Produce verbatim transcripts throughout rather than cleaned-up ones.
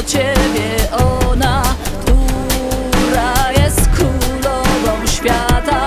ciebie ona, która jest królową świata.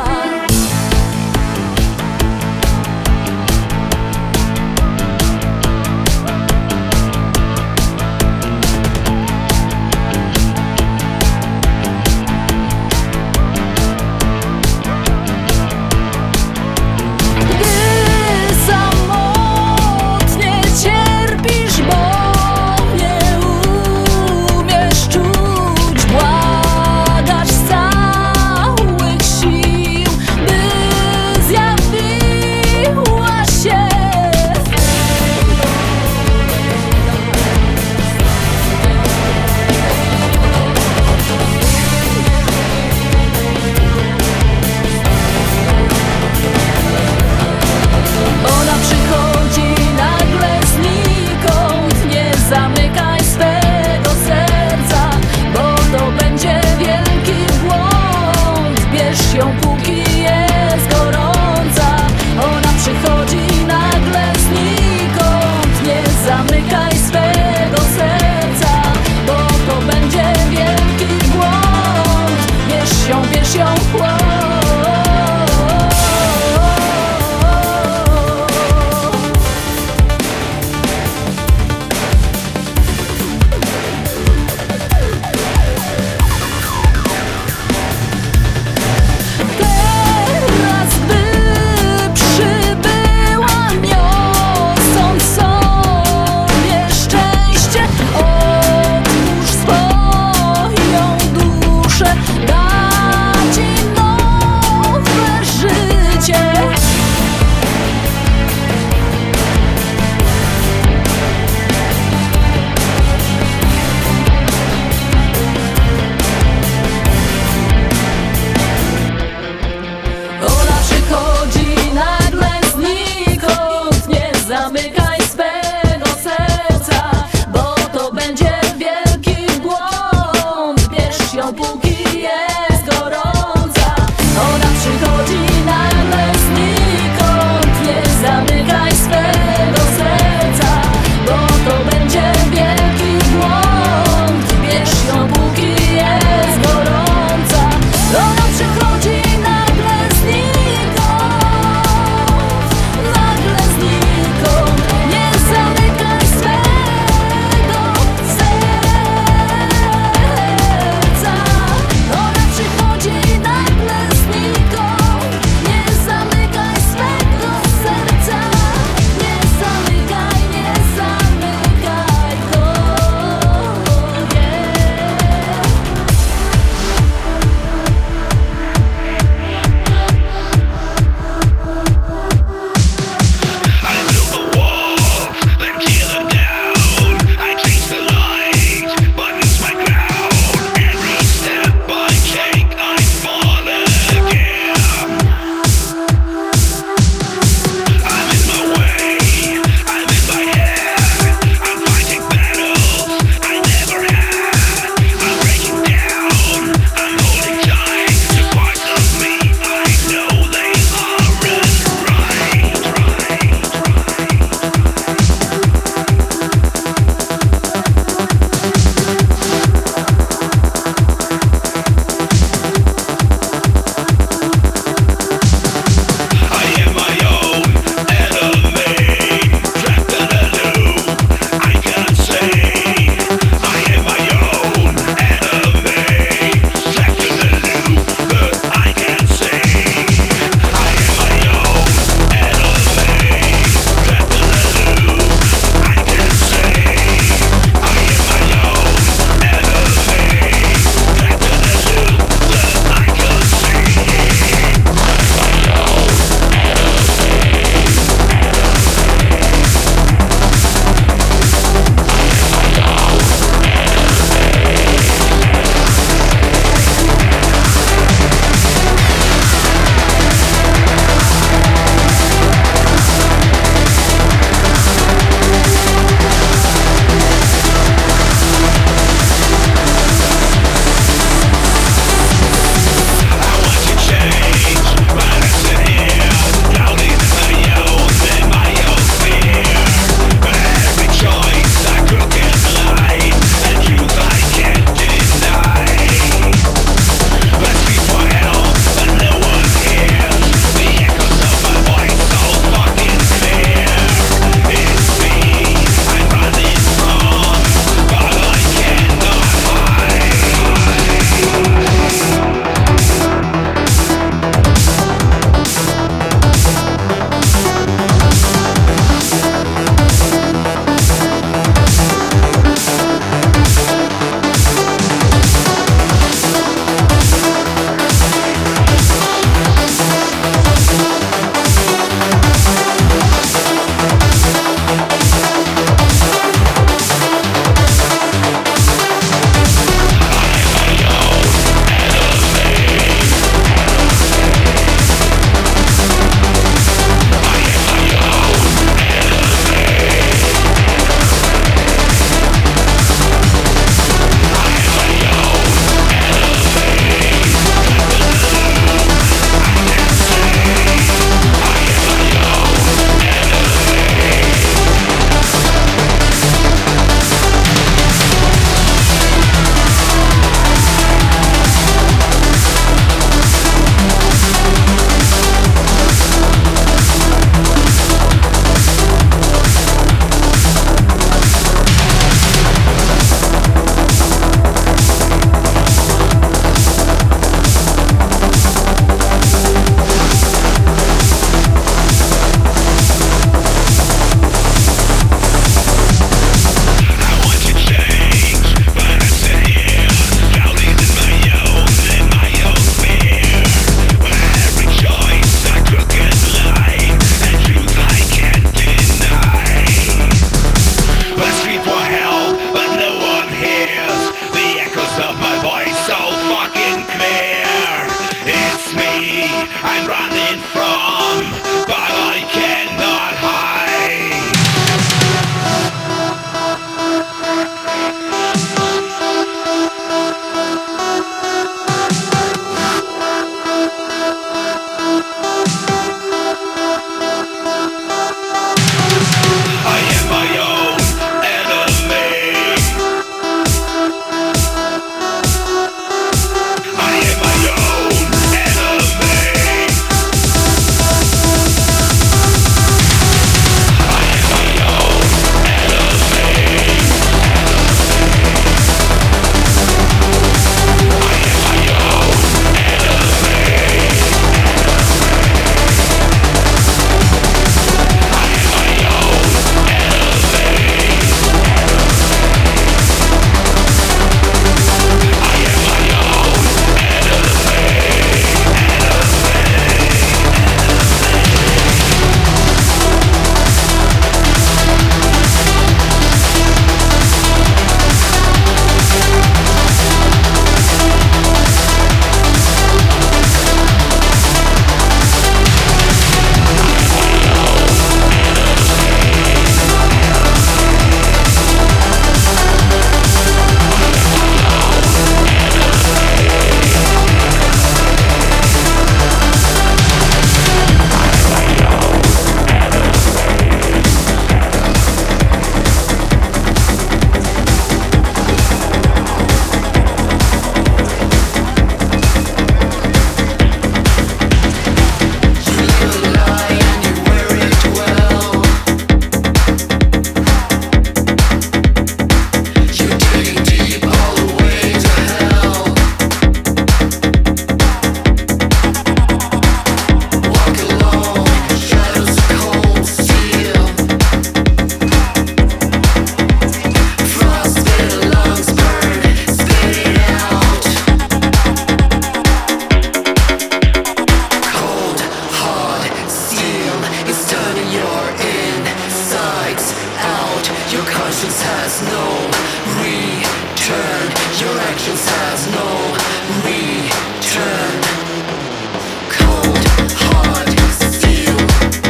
actions has no return. Cold, hard steel,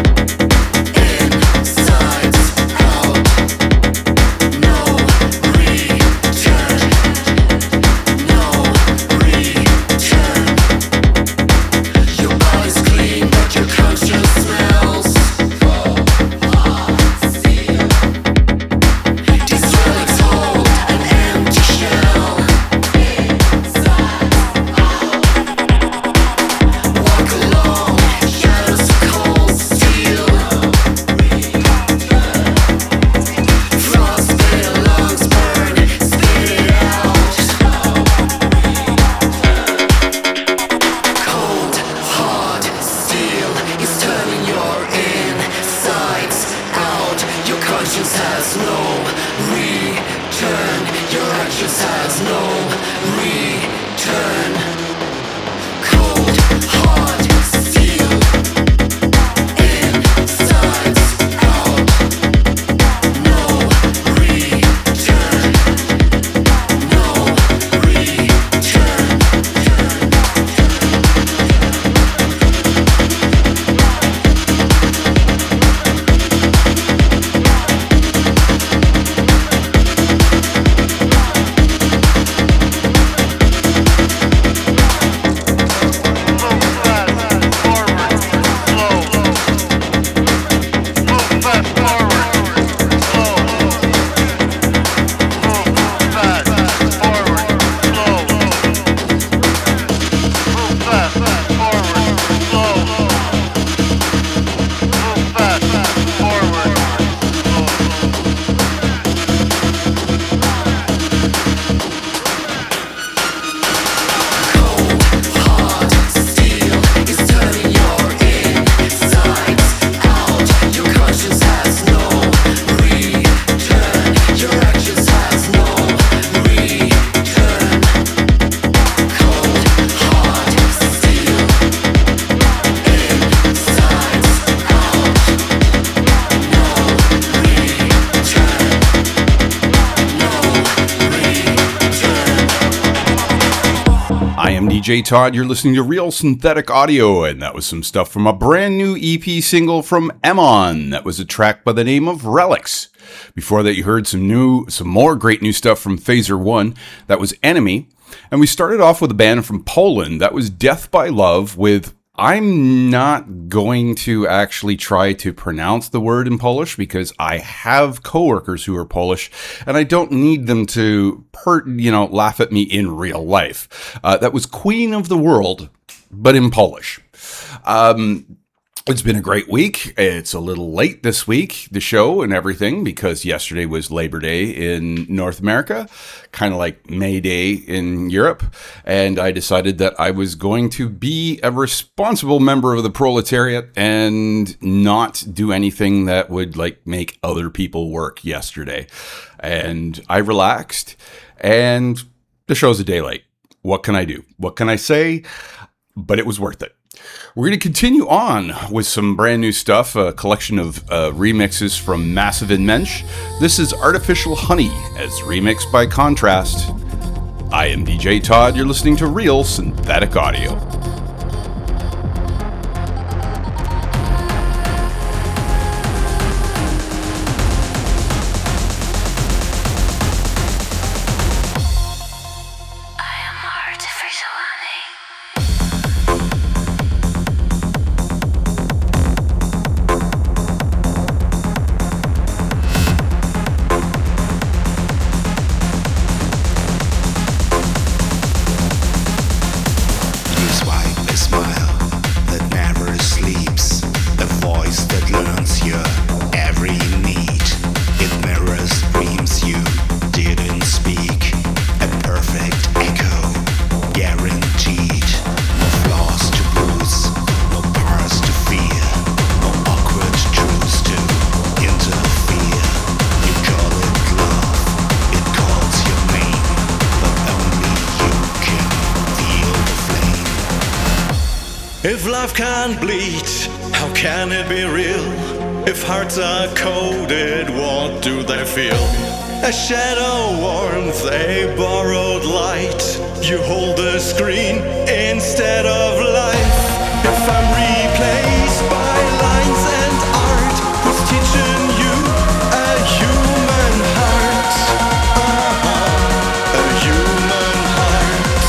insides out, no return, no return. Your body's clean, but your conscience smells. Cold, hard steel. These relics hold an empty shell. Inside out. Walk along, shadows of cold steel. Frostbitten lungs burn, spit it out. Cold, hard steel is turning your insides out. Your conscience has no return. Your actions has no return. Cold, hard steel, insides out. No return. No return. I am D J Todd, you're listening to Real Synthetic Audio, and that was some stuff from a brand new E P single from Emon. That was a track by the name of Relics. Before that, you heard some new, some more great new stuff from Phaser One. That was Enemy. And we started off with a band from Poland. That was Death by Love with, I'm not going to actually try to pronounce the word in Polish because I have coworkers who are Polish and I don't need them to, per, you know, laugh at me in real life. Uh, that was Queen of the World, but in Polish. Um, It's been a great week. It's a little late this week, the show and everything, because yesterday was Labor Day in North America, kind of like May Day in Europe. And I decided that I was going to be a responsible member of the proletariat and not do anything that would like make other people work yesterday. And I relaxed, and the show's a day late. What can I do? What can I say? But it was worth it. We're going to continue on with some brand new stuff, a collection of uh, remixes from Massive and Mensch. This is Artificial Honey, as remixed by Contrast. I am D J Todd, you're listening to Real Synthetic Audio. If love can't bleed, how can it be real? If hearts are coded, what do they feel? A shadow warmth, a borrowed light. light. You hold the screen instead of life. If I'm replaced by lines and art, who's teaching you a human heart? Uh-huh. A human heart.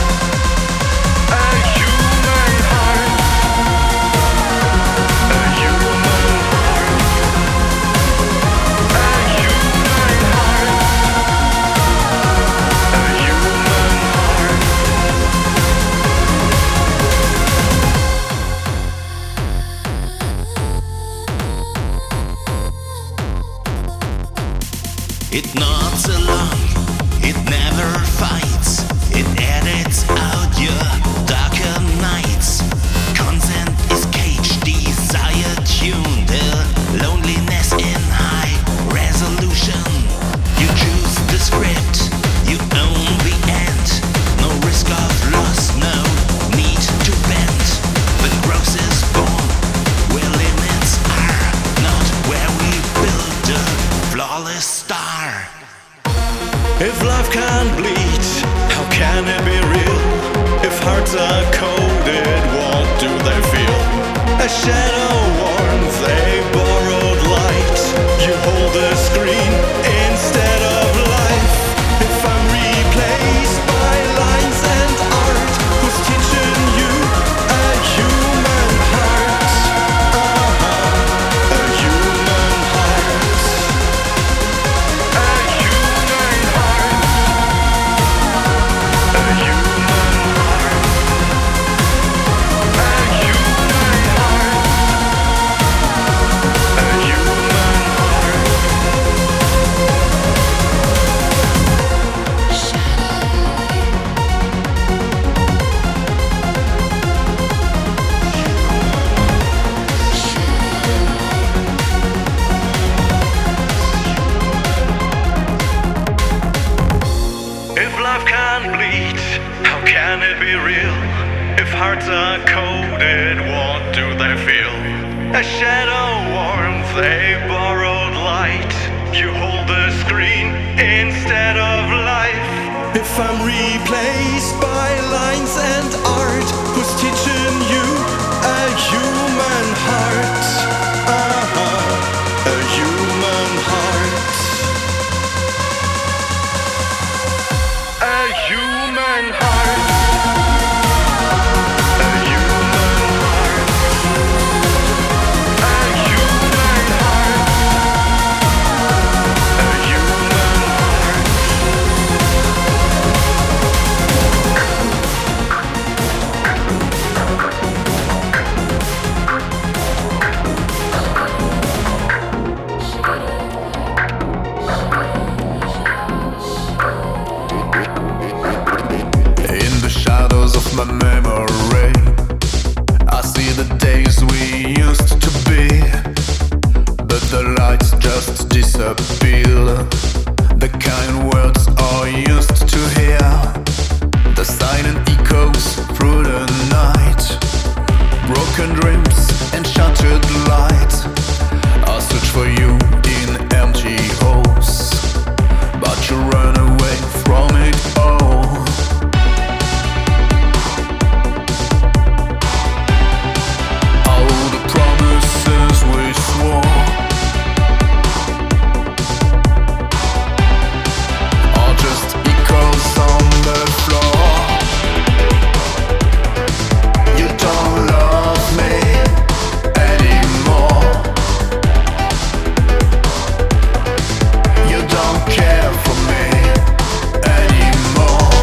A human heart. A human heart. A human heart. A human heart. It nods along, it never fights, it edits out your darker nights. Consent is caged, desire tuned, the loneliness in high resolution. You choose the script, you own the end. No risk of loss, no need to bend. When growth is born, where limits are, not where we build a flawless star. If love can't bleed, how can it be real? If hearts are coded, what do they feel? A shadow warms a borrowed light. You hold the screen instead of life. If I'm replaced by lines and art, who's teaching you a human heart? Uh-huh. A human heart. A human heart. A human heart. A human heart. A human heart. If love can't bleed, how can it be real? If hearts are coded, what do they feel? A shadow warms a borrowed light. You hold the screen instead of life. If I'm replaced by lines and art, who's teaching you a human heart? Uh-huh. A human heart. A human heart. A human heart. A human heart. A human heart. In the shadows of my memory, I see the days we used to be, but the lights just disappear. The kind words I used to hear, the silent echoes through the night, broken dreams and shattered light. I search for you in empty halls, but you run away from it all. All the promises we swore are just echoes on the floor. You don't love me anymore. You don't care for me anymore.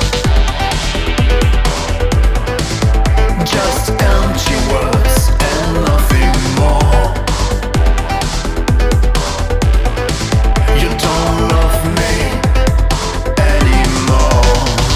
Just empty words and nothing more. You don't love me anymore.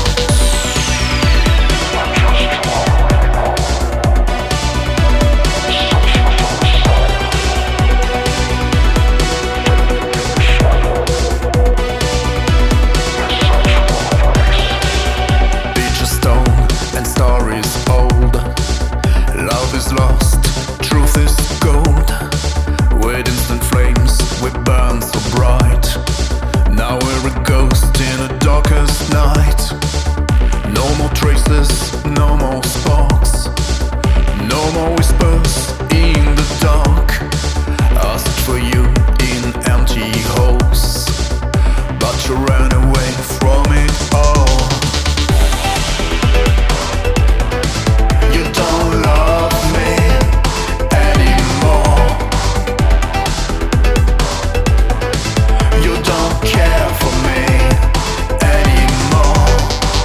Beaches stone and stories old. Love is lost, truth is gold. With instant flames we burn so bright. Now we're a ghost in a darkest night. you ran away from it all. You don't love me anymore. You don't care for me anymore.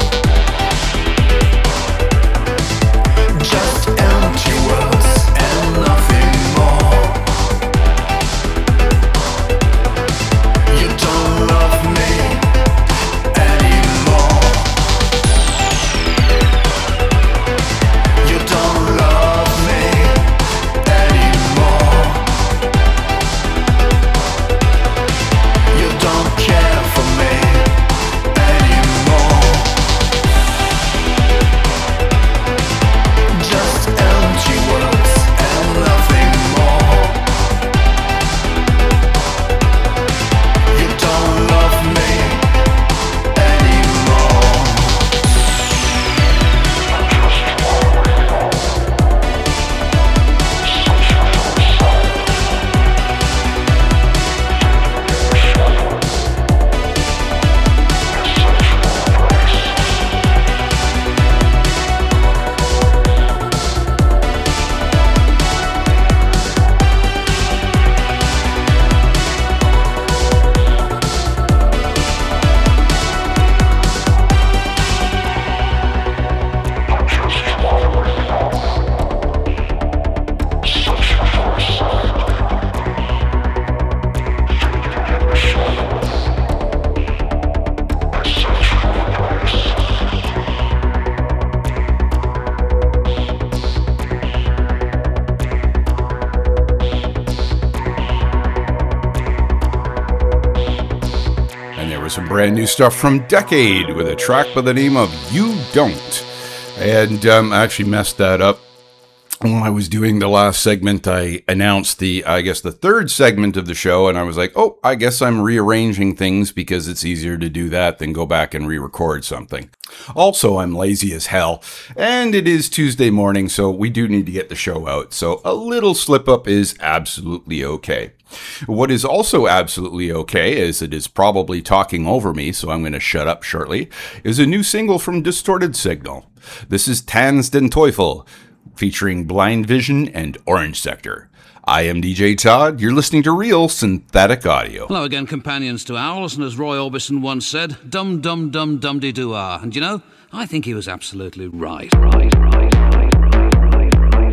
Just empty words and nothing more. You don't love me anymore. You don't love me anymore. You don't care for me anymore. Just empty words and nothing more. You don't love me anymore. And there was some brand new stuff from Decade with a track by the name of You Don't. And um, I actually messed that up. When I was doing the last segment, I announced the, I guess, the third segment of the show, and I was like, oh, I guess I'm rearranging things because it's easier to do that than go back and re-record something. Also, I'm lazy as hell, and it is Tuesday morning, so we do need to get the show out, so a little slip-up is absolutely okay. What is also absolutely okay, as it is probably talking over me, so I'm going to shut up shortly, is a new single from Distorted Signal. This is Tanz den Teufel, featuring Blind Vision and Orange Sector. I am D J Todd. You're listening to Real Synthetic Audio. Hello again, companions to owls, and as Roy Orbison once said, dum dum dum dum de doo ah. And you know, I think he was absolutely right, right, right, right, right, right, right, right, right.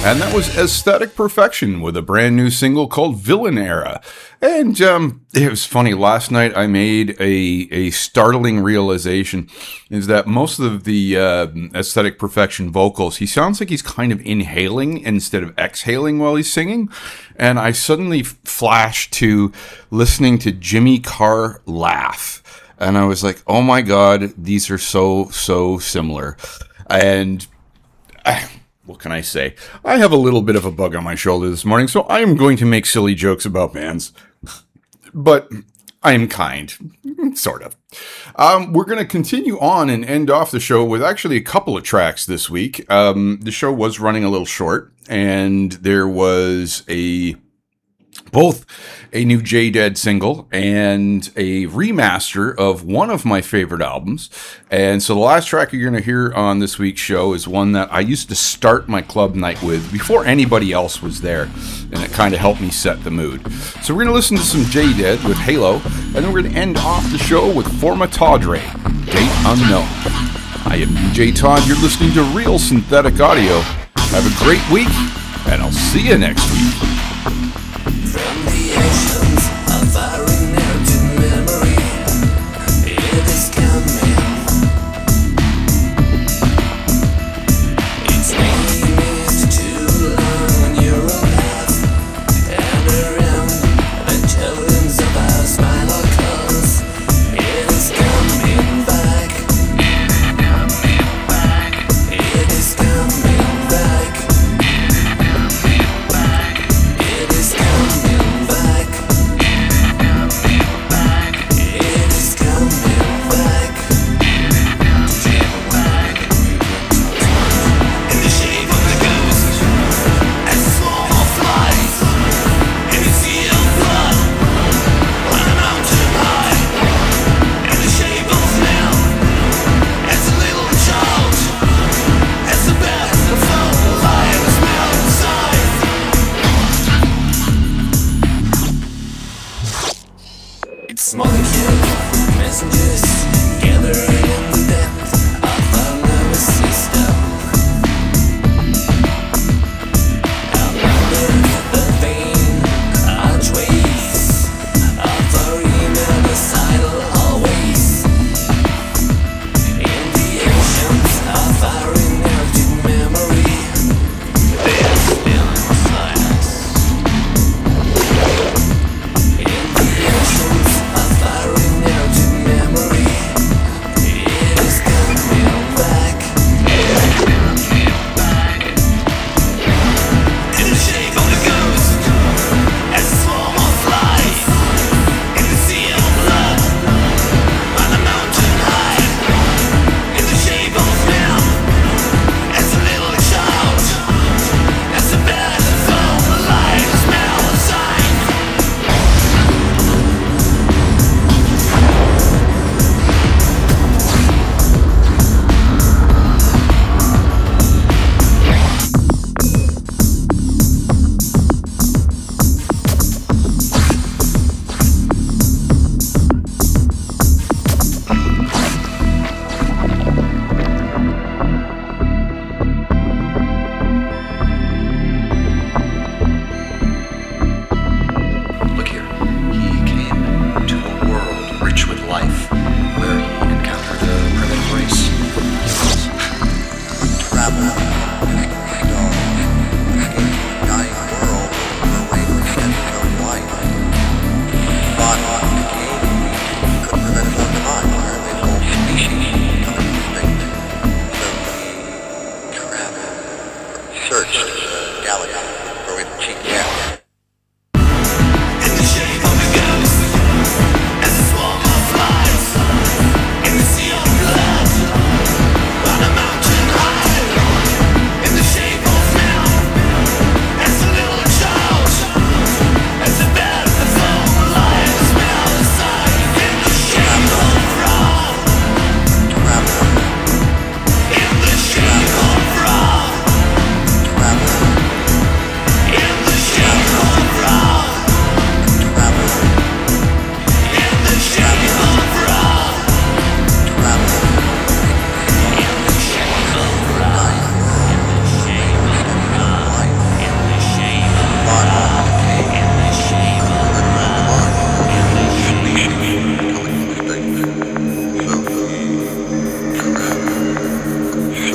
And that was Aesthetic Perfection with a brand new single called Villain Era. And um, it was funny, last night I made a, a startling realization, is that most of the uh, Aesthetic Perfection vocals, he sounds like he's kind of inhaling instead of exhaling while he's singing. And I suddenly flashed to listening to Jimmy Carr laugh. And I was like, oh my God, these are so, so similar. And I, what can I say? I have a little bit of a bug on my shoulder this morning, so I am going to make silly jokes about bands. But I am kind. Sort of. Um, we're going to continue on and end off the show with actually a couple of tracks this week. Um, the show was running a little short, and there was a both a new J-Dead single and a remaster of one of my favorite albums. And so the last track you're going to hear on this week's show is one that I used to start my club night with before anybody else was there, and it kind of helped me set the mood. So we're going to listen to some J-Dead with Halo, and then we're going to end off the show with Forma Tawdre, Date Unknown. I am D J Todd. You're listening to Real Synthetic Audio. Have a great week, and I'll see you next week. From the oceans of our inherited memory, it is coming. Its name is too long on your path, and around the totems of our spinal colors, it is coming back. It is coming back. It is coming back. It is coming back. In the shape of a ghost, as a swarm of flies, in a sea of blood, on a mountain high. In the shape of now, as a little child, as a bat, a foul fire was melt inside. It's molecule messengers gathering in the depth of our nervous system. Out under the vein archways of our immunocidal hallways. In the oceans of our inherited memory, they are still inside us. In the oceans of our inherited memory, it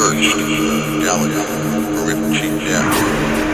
searched Gallagher for Chief Jack.